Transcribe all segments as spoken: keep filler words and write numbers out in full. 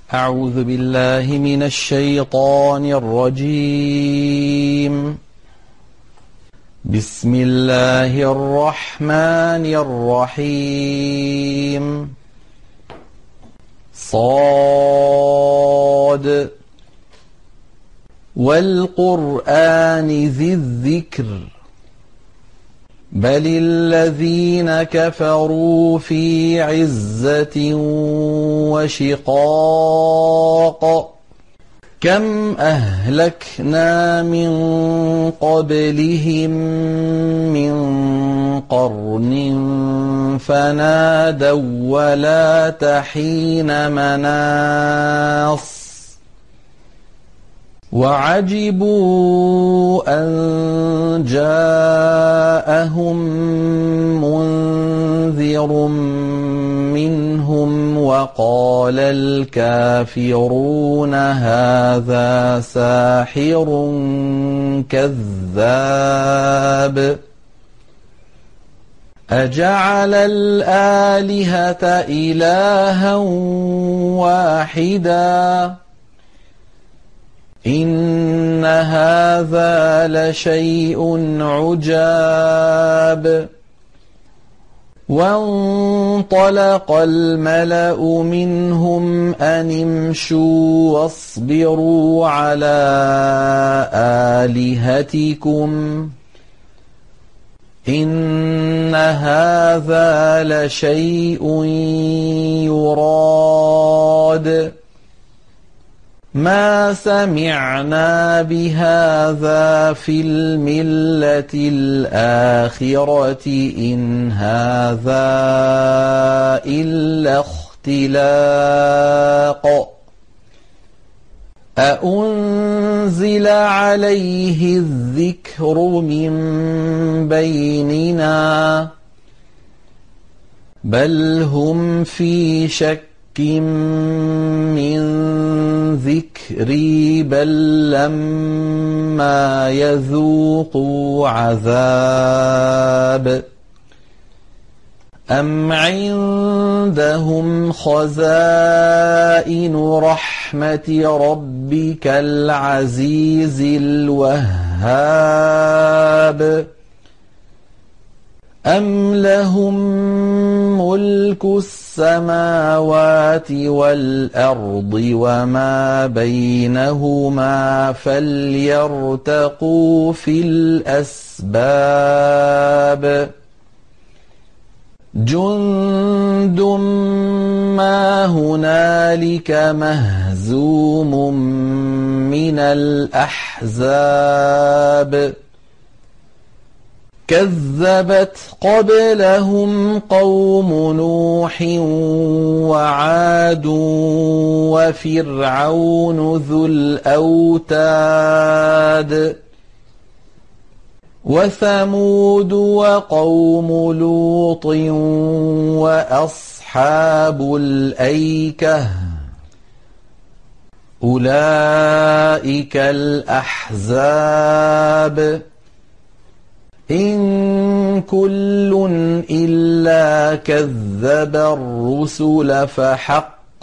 أعوذ بالله من الشيطان الرجيم. بسم الله الرحمن الرحيم. صاد والقرآن ذي الذكر بل الذين كفروا في عزة وشقاق كم أهلكنا من قبلهم من قرن فنادوا ولا تحين مناص وعجبوا أن جاءهم منذر منهم وقال الكافرون هذا ساحر كذاب أجعل الآلهة إلها واحدا إن هذا لشيء عجاب وانطلق الملأ منهم أن امشوا واصبروا على آلهتكم إن هذا لشيء يراد ما سمعنا بهذا في الملة الآخرة إن هذا إلا اختلاق أأنزل عليه الذكر من بيننا بل هم في شك من ذكري بل لما يذوقوا عذاب أم عندهم خزائن رحمة ربك العزيز الوهاب أم لهم ملك السماوات والأرض وما بينهما فليرتقوا في الأسباب جند ما هنالك مهزوم من الأحزاب كذبت قبلهم قوم نوح وعاد وفرعون ذو الأوتاد وثمود وقوم لوط وأصحاب الأيكة أولئك الأحزاب إن كل إلا كذب الرسل فحق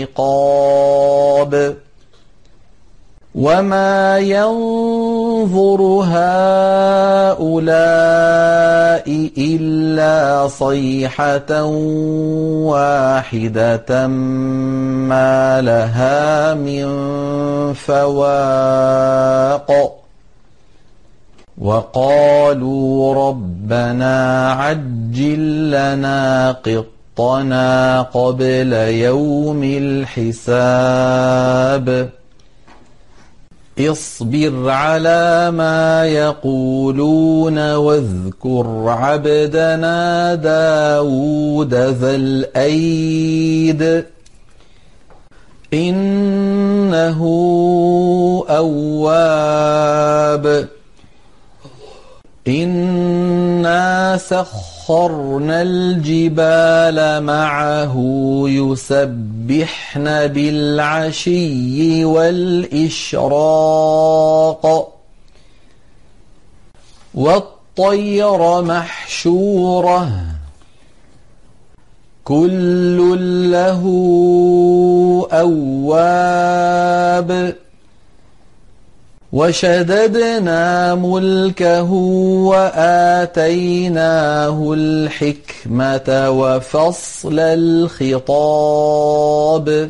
عقاب وما ينظر هؤلاء إلا صيحة واحدة ما لها من فواق وقالوا ربنا عجل لنا قطنا قبل يوم الحساب اصبر على ما يقولون واذكر عبدنا داود ذا الأيد إنه أواب إنا سخرنا الجبال معه يسبحن بالعشي والإشراق والطير محشورة كل له أواب وشددنا ملكه وآتيناه الحكمة وفصل الخطاب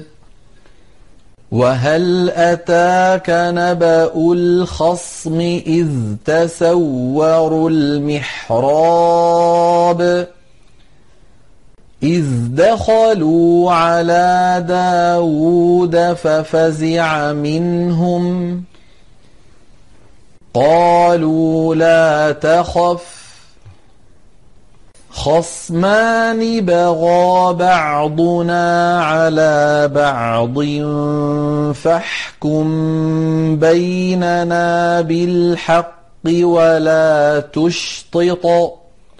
وهل أتاك نبأ الخصم إذ تسوروا المحراب إذ دخلوا على داود ففزع منهم قالوا لا تخف خصمان بغى بعضنا على بعض فاحكم بيننا بالحق ولا تشطط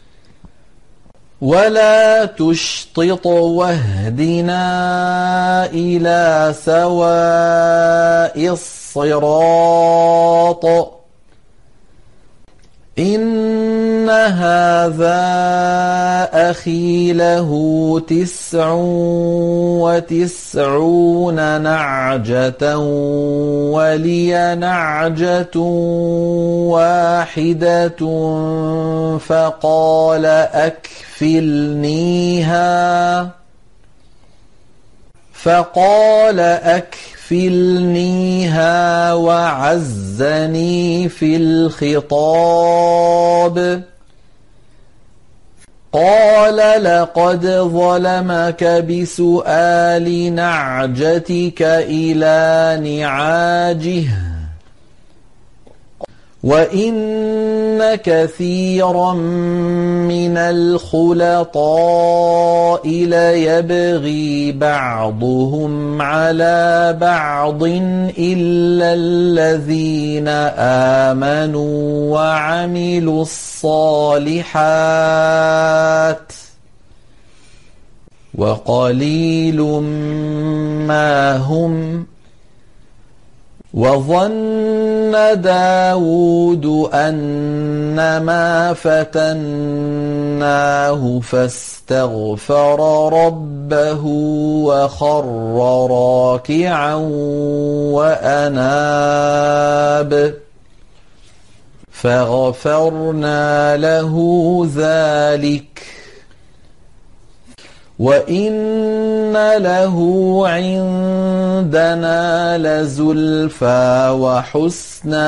ولا تشطط واهدنا إلى سواء الصراط إن هذا أخي له تسع وتسعون نعجة ولي نعجة واحدة فقال أكفلنيها فقال أكفلنيها وعزني في الخطاب قال لقد ظلمك بسؤال نعجتك إلى نعاجه وإن كثيرا من الخلطاء ليبغي بعضهم على بعض إلا الذين آمنوا وعملوا الصالحات وقليل ما هم وظن داود أنما فتناه فاستغفر ربه وخر راكعا وأناب فغفرنا له ذلك وإن له عندنا لزلفى وحسن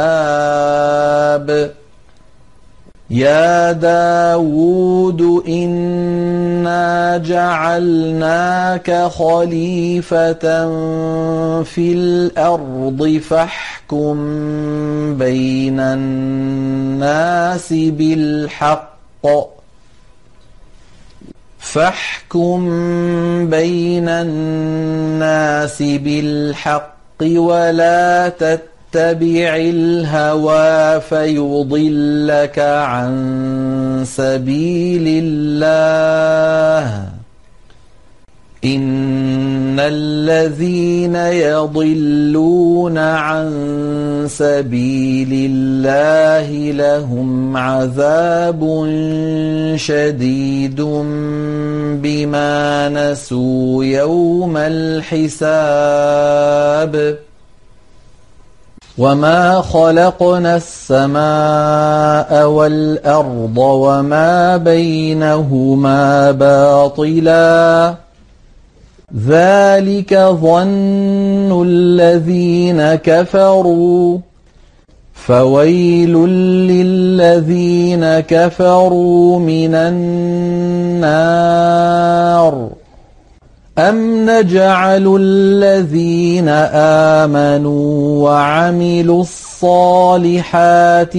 مآب يا داود إنا جعلناك خليفة في الأرض فاحكم بين الناس بالحق فاحكم بين الناس بالحق ولا تتبع الهوى فيضلك عن سبيل الله إن الذين يضلون عن سبيل الله لهم عذاب شديد بما نسوا يوم الحساب وما خلقنا السماء والأرض وما بينهما باطلا ذلك ظن الذين كفروا فويل للذين كفروا من النار أم نجعل الذين آمنوا وعملوا الصالحات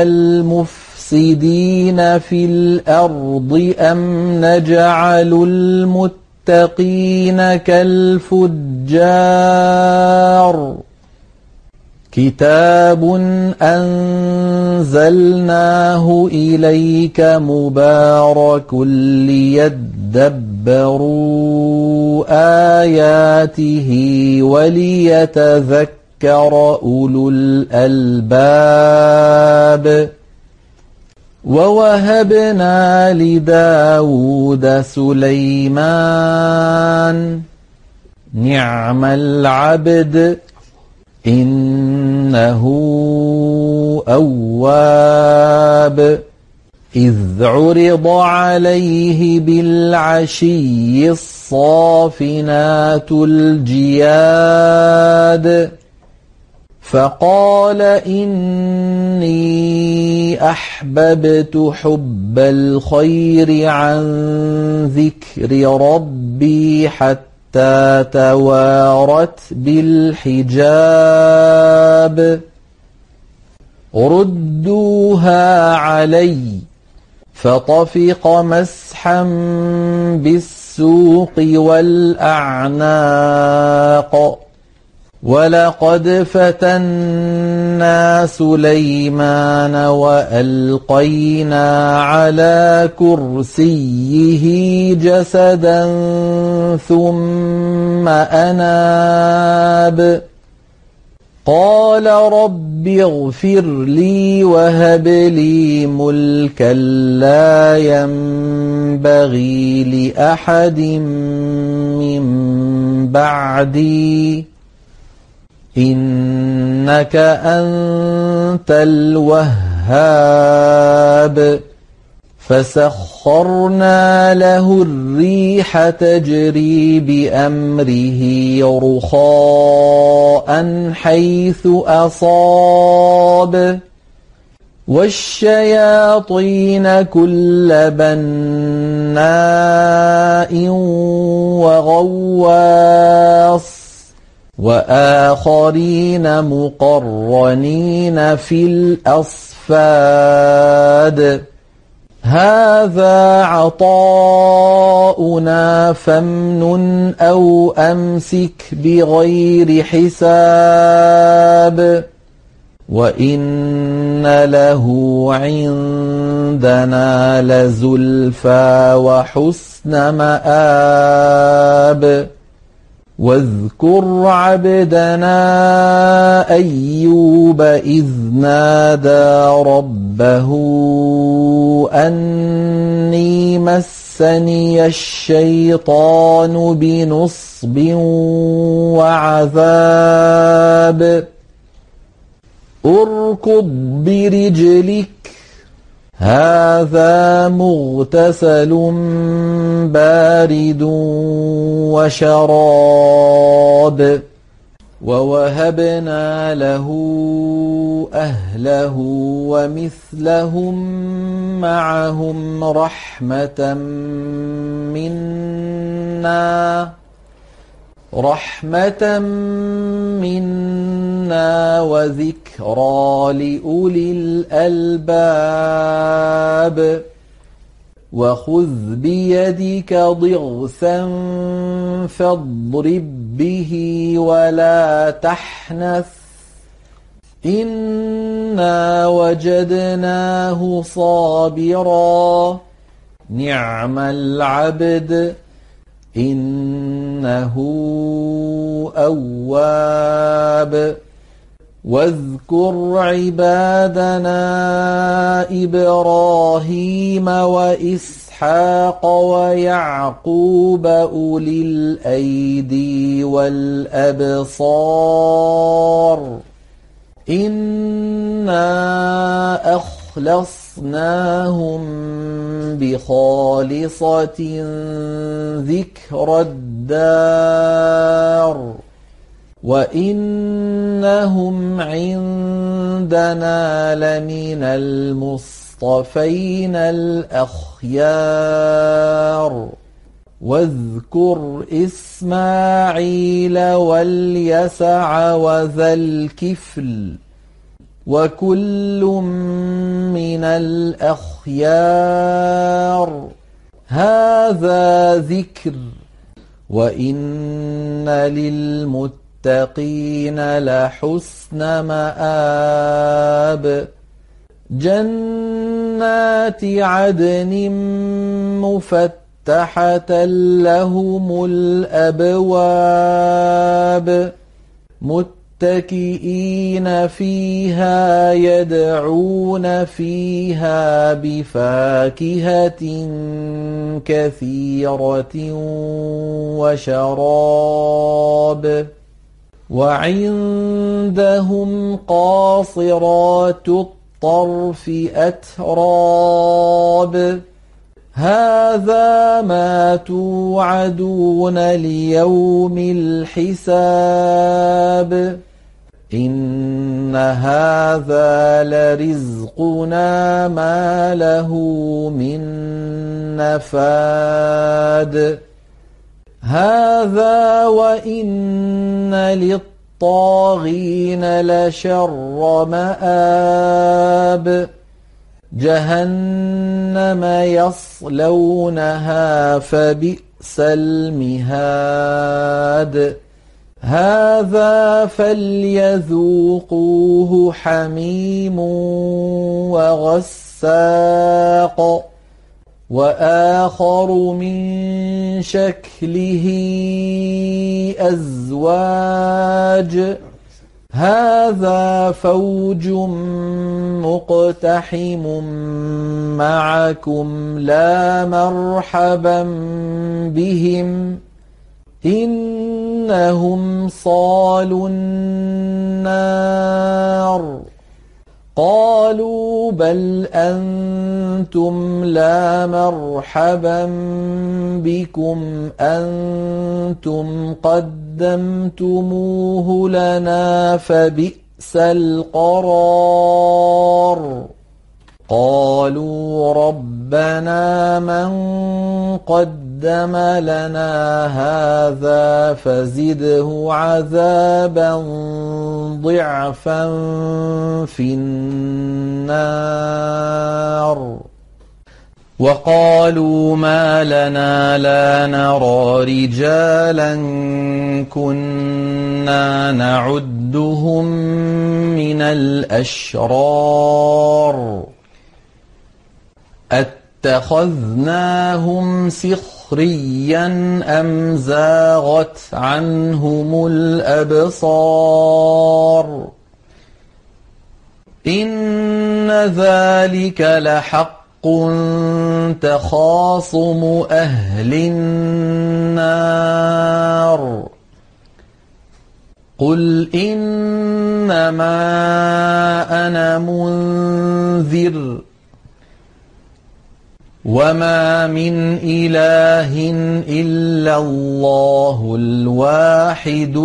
كالمفسدين في الأرض أم نجعل المتقين المتقين كالفجار كتاب أنزلناه إليك مبارك ليدبروا آياته وليتذكر أولو الألباب ووهبنا لداود سليمان نعم العبد إنه أواب إذ عرض عليه بالعشي الصافنات الجياد فقال إني أحببت حب الخير عن ذكر ربي حتى توارت بالحجاب ردوها علي فطفق مسحا بالسوق والأعناق ولقد فتنا سليمان وألقينا على كرسيه جسدا ثم أناب قال رب اغفر لي وهب لي ملكا لا ينبغي لأحد من بعدي إنك أنت الوهاب فسخرنا له الريح تجري بأمره رخاء حيث أصاب والشياطين كل بناء وغواص وآخرين مقرنين في الأصفاد هذا عطاؤنا فامنن أو أمسك بغير حساب وإن له عندنا لزلفى وحسن مآب واذكر عبدنا أيوب إذ نادى ربه أني مسني الشيطان بنصب وعذاب اركض برجلك هذا مغتسل بارد وشراب ووهبنا له أهله ومثلهم معهم رحمة منا رحمة منا وذكرى لأولي الألباب وخذ بيدك ضغثا فاضرب به ولا تحنث إنا وجدناه صابرا نعم العبد إنه أواب واذكر عبادنا إبراهيم وإسحاق ويعقوب أولي الأيدي والأبصار إنا أخلصناهم بخالصة ذكر الدار وإنهم عندنا لمن المصطفين الأخيار واذكر إسماعيل واليسع وذا الكفل وكل من الأخيار هذا ذكر وإن للمتقين لحسن مآب جنات عدن مفتحة لهم الأبواب متكئين فيها يدعون فيها بفاكهة كثيرة وشراب وعندهم قاصرات الطرف أتراب هذا ما توعدون ليوم الحساب إن هذا لرزقنا ما له من نفاد هذا وإن للطاغين لشر مآب جهنم يصلونها فبئس المهاد هذا فليذوقوه حميم وغساق وآخر من شكله أزواج هذا فوج مقتحم معكم لا مرحبا بهم إنهم صالوا النار قالوا بل أنتم لا مرحبا بكم أنتم قدمتموه لنا فبئس القرار قالوا ربنا من قدم لنا هذا فزده عذابا ضعفا في النار وقالوا ما لنا لا نرى رجالا كنا نعدهم من الأشرار اتخذناهم سخريا أم زاغت عنهم الأبصار إن ذلك لحق تخاصم أهل النار قل إنما أنا منذر وما من إله إلا الله الواحد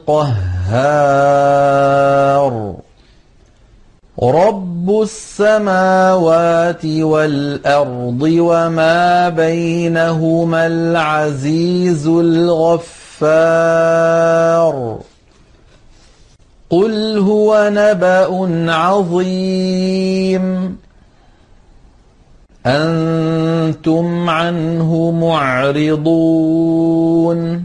القهار رب السماوات والأرض وما بينهما العزيز الغفار قل هو نبأ عظيم أنتم عنه معرضون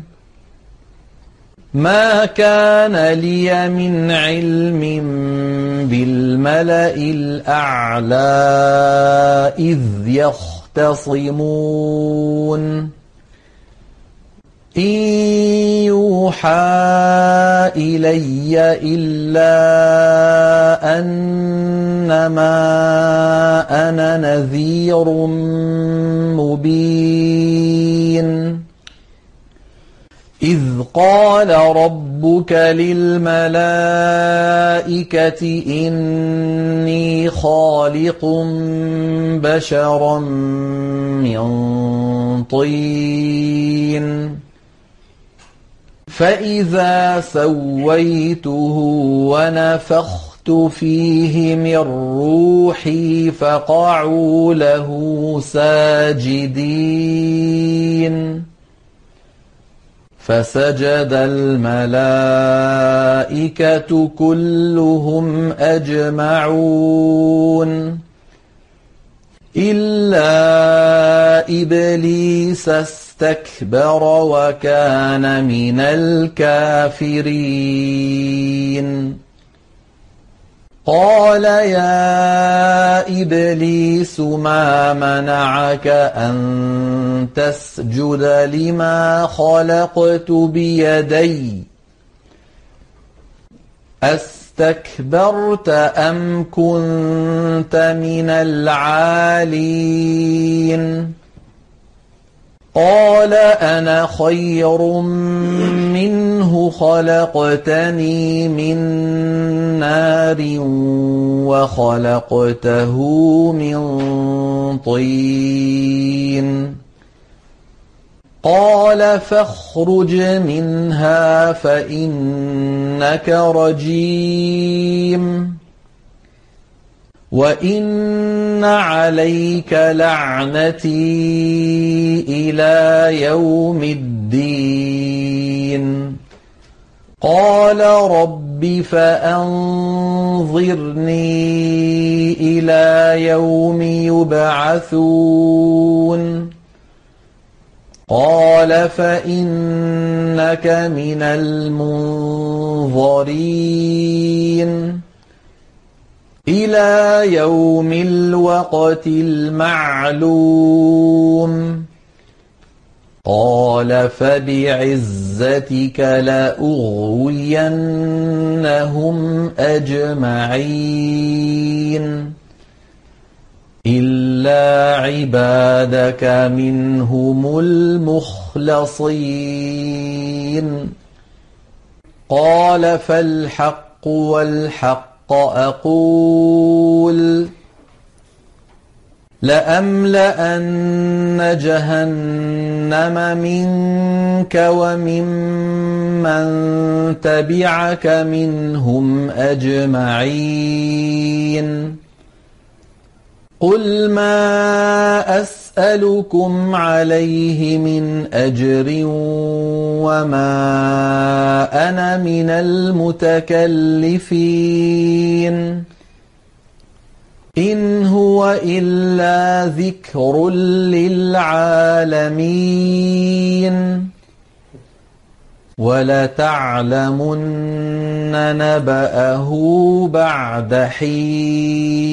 ما كان لي من علم بالملأ الأعلى إذ يختصمون إن يوحى إلي إلا أنما أنا نذير مبين إذ قال ربك للملائكة إني خالق بشرا من طين فإذا سويته ونفخت فيه من روحي فقعوا له ساجدين فسجد الملائكة كلهم أجمعون إلا إبليس استكبر وكان من الكافرين قال يا إبليس ما منعك أن تسجد لما خلقت بيدي أستكبرت أم كنت من العالين قال أنا خير منه خلقتني من نار وخلقته من طين قال فاخرج منها فإنك رجيم وإن عليك لعنتي إلى يوم الدين قال رب فأنظرني إلى يوم يبعثون قال فإنك من المنظرين إلى يوم الوقت المعلوم قال فبعزتك لأغوينهم أجمعين إلا عبادك منهم المخلصين قال فالحق والحق أقول لأملأن جهنم منك وممن تبعك منهم أجمعين قل ما أسألكم عليه من أجر وما أنا من المتكلفين إن هو إلا ذكر للعالمين ولتعلمن نبأه بعد حين